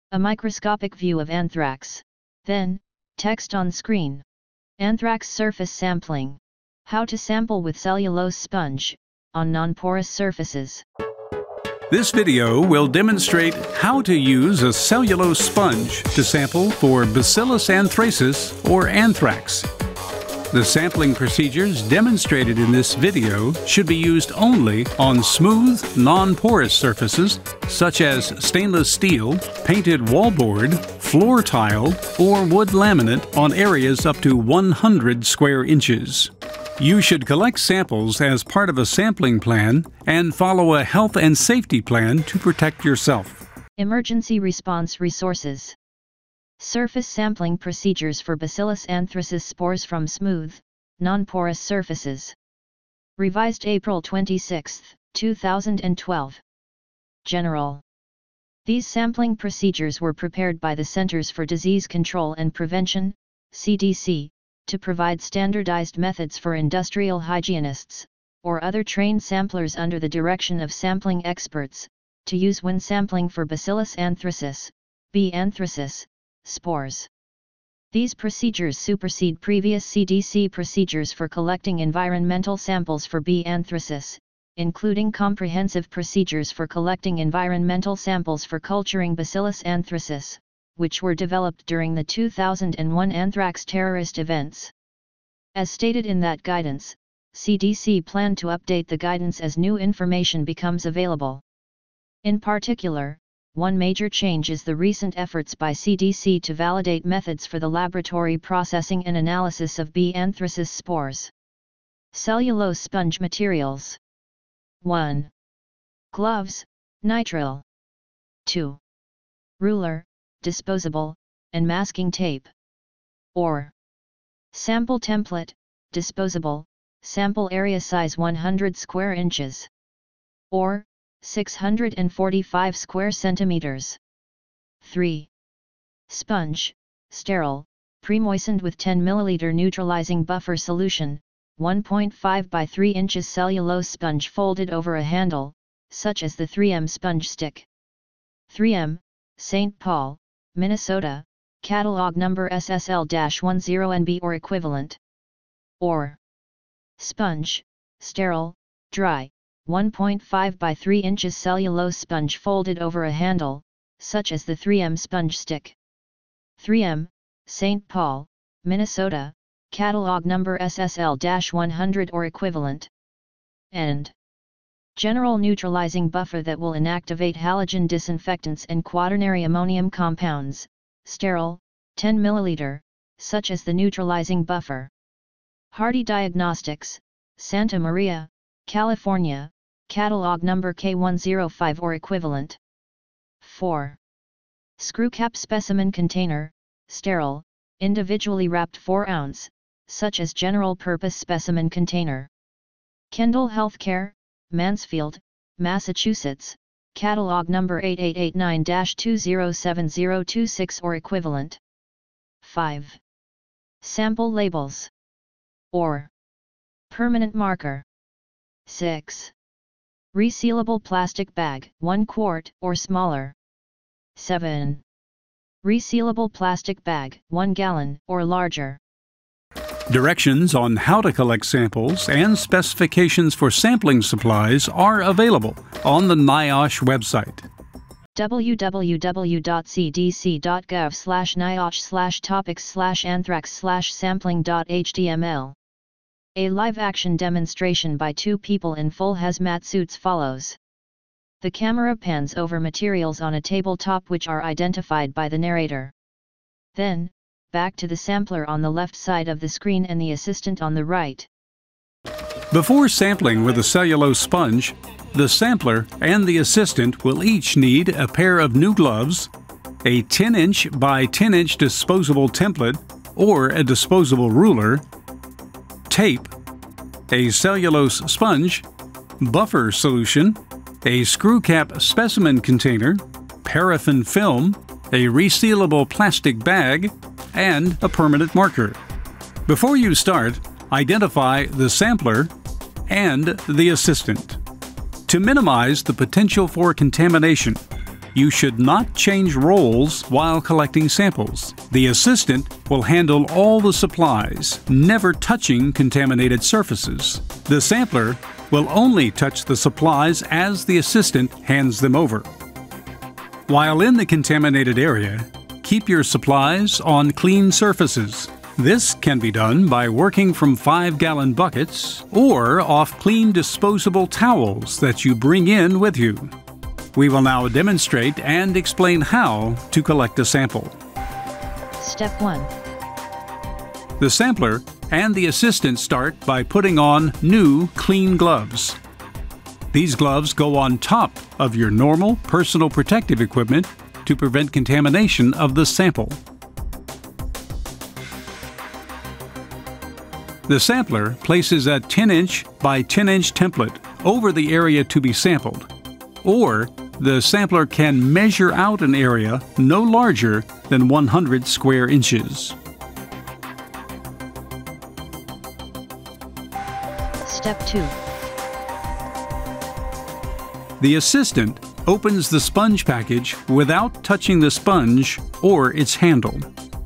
A microscopic view of anthrax. Then, text on screen. Anthrax surface sampling. How to sample with cellulose sponge, on non-porous surfaces. This video will demonstrate how to use a cellulose sponge to sample for Bacillus anthracis or anthrax. The sampling procedures demonstrated in this video should be used only on smooth, non-porous surfaces such as stainless steel, painted wallboard, floor tile, or wood laminate on areas up to 100 square inches. You should collect samples as part of a sampling plan and follow a health and safety plan to protect yourself. Emergency response resources. Surface sampling procedures for Bacillus anthracis spores from smooth, non-porous surfaces. Revised April 26, 2012. General. These sampling procedures were prepared by the Centers for Disease Control and Prevention, CDC, to provide standardized methods for industrial hygienists, or other trained samplers under the direction of sampling experts, to use when sampling for Bacillus anthracis, B. anthracis, spores. These procedures supersede previous CDC procedures for collecting environmental samples for B. anthracis, including comprehensive procedures for collecting environmental samples for culturing Bacillus anthracis, which were developed during the 2001 anthrax terrorist events. As stated in that guidance, CDC planned to update the guidance as new information becomes available. In particular, one major change is the recent efforts by CDC to validate methods for the laboratory processing and analysis of B. anthracis spores. Cellulose sponge materials. 1. Gloves, nitrile. 2. Ruler, disposable, and masking tape. Or sample template, disposable, sample area size 100 square inches. Or 645 square centimeters. 3. Sponge, sterile, pre-moistened with 10 ml neutralizing buffer solution, 1.5 by 3 inches cellulose sponge folded over a handle, such as the 3M sponge stick. 3M, St. Paul, Minnesota, catalog number SSL-10NB or equivalent. Or sponge, sterile, dry, 1.5 by 3 inches cellulose sponge folded over a handle, such as the 3M sponge stick. 3M, St. Paul, Minnesota, catalog number SSL-100 or equivalent. And general neutralizing buffer that will inactivate halogen disinfectants and quaternary ammonium compounds, sterile, 10 ml, such as the neutralizing buffer. Hardy Diagnostics, Santa Maria, California, catalog number K105 or equivalent. 4. Screw cap specimen container, sterile, individually wrapped 4 ounce, such as general purpose specimen container. Kendall Healthcare, Mansfield, Massachusetts, catalog number 8889-207026 or equivalent. 5. Sample labels. Or permanent marker. 6. Resealable plastic bag, 1 quart or smaller. 7. Resealable plastic bag, 1 gallon or larger. Directions on how to collect samples and specifications for sampling supplies are available on the NIOSH website. www.cdc.gov/NIOSH/topics/anthrax/sampling.html. A live-action demonstration by 2 people in full hazmat suits follows. The camera pans over materials on a tabletop which are identified by the narrator. Then, back to the sampler on the left side of the screen and the assistant on the right. Before sampling with a cellulose sponge, the sampler and the assistant will each need a pair of new gloves, a 10-inch by 10-inch disposable template or a disposable ruler, tape, a cellulose sponge, buffer solution, a screw cap specimen container, paraffin film, a resealable plastic bag, and a permanent marker. Before you start, identify the sampler and the assistant. To minimize the potential for contamination, You should not change roles while collecting samples. The assistant will handle all the supplies, never touching contaminated surfaces. The sampler will only touch the supplies as the assistant hands them over. While in the contaminated area, keep your supplies on clean surfaces. This can be done by working from 5-gallon buckets or off clean disposable towels that you bring in with you. We will now demonstrate and explain how to collect a sample. Step 1. The sampler and the assistant start by putting on new, clean gloves. These gloves go on top of your normal personal protective equipment to prevent contamination of the sample. The sampler places a 10-inch by 10-inch template over the area to be sampled, or the sampler can measure out an area no larger than 100 square inches. Step 2. The assistant opens the sponge package without touching the sponge or its handle.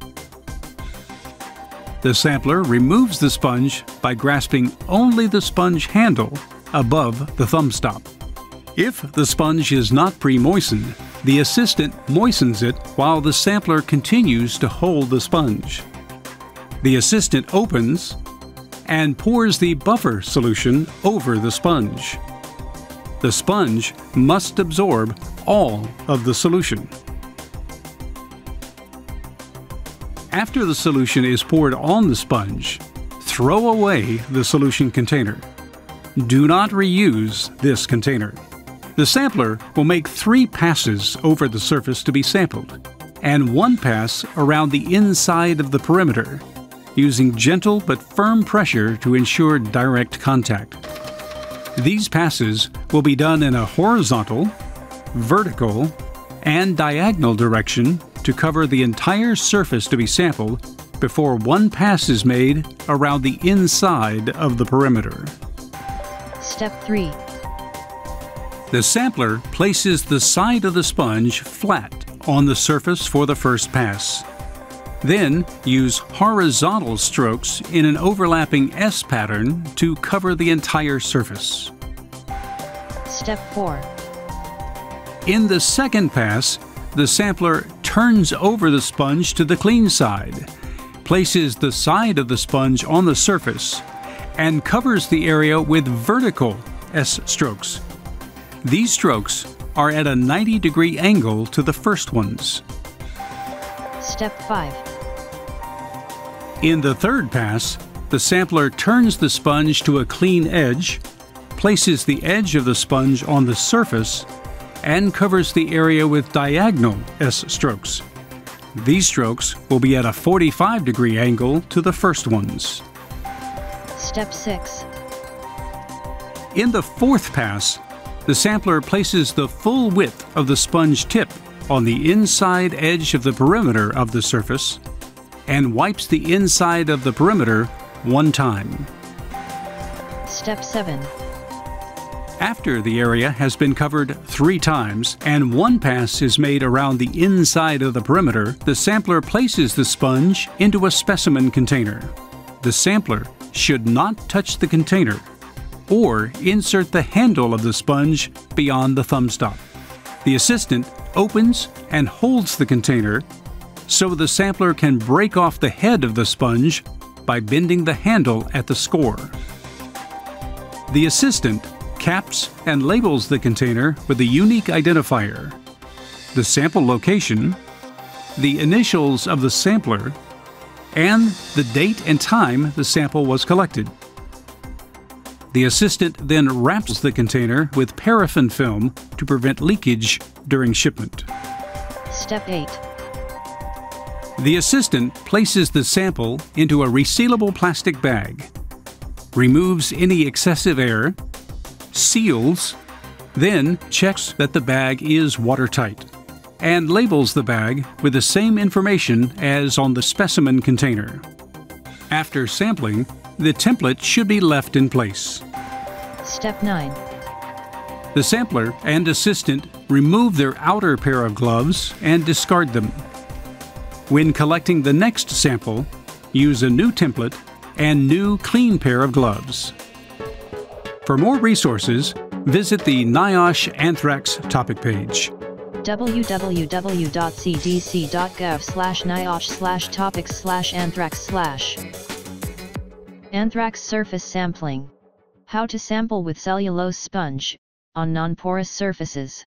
The sampler removes the sponge by grasping only the sponge handle above the thumb stop. If the sponge is not pre-moistened, the assistant moistens it while the sampler continues to hold the sponge. The assistant opens and pours the buffer solution over the sponge. The sponge must absorb all of the solution. After the solution is poured on the sponge, throw away the solution container. Do not reuse this container. The sampler will make 3 passes over the surface to be sampled, and 1 pass around the inside of the perimeter, using gentle but firm pressure to ensure direct contact. These passes will be done in a horizontal, vertical, and diagonal direction to cover the entire surface to be sampled before 1 pass is made around the inside of the perimeter. Step 3. The sampler places the side of the sponge flat on the surface for the first pass. Then use horizontal strokes in an overlapping S pattern to cover the entire surface. Step 4. In the second pass, the sampler turns over the sponge to the clean side, places the side of the sponge on the surface, and covers the area with vertical S strokes. These strokes are at a 90-degree angle to the first ones. Step 5. In the third pass, the sampler turns the sponge to a clean edge, places the edge of the sponge on the surface, and covers the area with diagonal S strokes. These strokes will be at a 45-degree angle to the first ones. Step 6. In the fourth pass, the sampler places the full width of the sponge tip on the inside edge of the perimeter of the surface and wipes the inside of the perimeter 1 time. Step 7. After the area has been covered 3 times and 1 pass is made around the inside of the perimeter, the sampler places the sponge into a specimen container. The sampler should not touch the container or insert the handle of the sponge beyond the thumb stop. The assistant opens and holds the container so the sampler can break off the head of the sponge by bending the handle at the score. The assistant caps and labels the container with a unique identifier, the sample location, the initials of the sampler, and the date and time the sample was collected. The assistant then wraps the container with paraffin film to prevent leakage during shipment. Step 8. The assistant places the sample into a resealable plastic bag, removes any excessive air, seals, then checks that the bag is watertight, and labels the bag with the same information as on the specimen container. After sampling, the template should be left in place. Step 9. The sampler and assistant remove their outer pair of gloves and discard them. When collecting the next sample, use a new template and new clean pair of gloves. For more resources, visit the NIOSH Anthrax topic page. www.cdc.gov/NIOSH/topics/anthrax/. Anthrax surface sampling. How to sample with cellulose sponge on non-porous surfaces.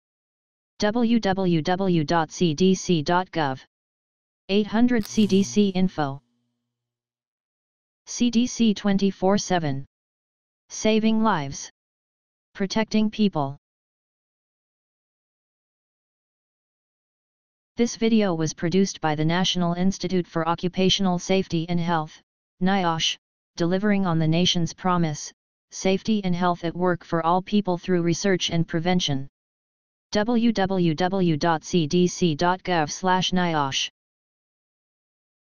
www.cdc.gov. 800 CDC info. CDC 24/7. Saving lives. Protecting people. This video was produced by the National Institute for Occupational Safety and Health, NIOSH, delivering on the nation's promise, safety and health at work for all people through research and prevention. www.cdc.gov/NIOSH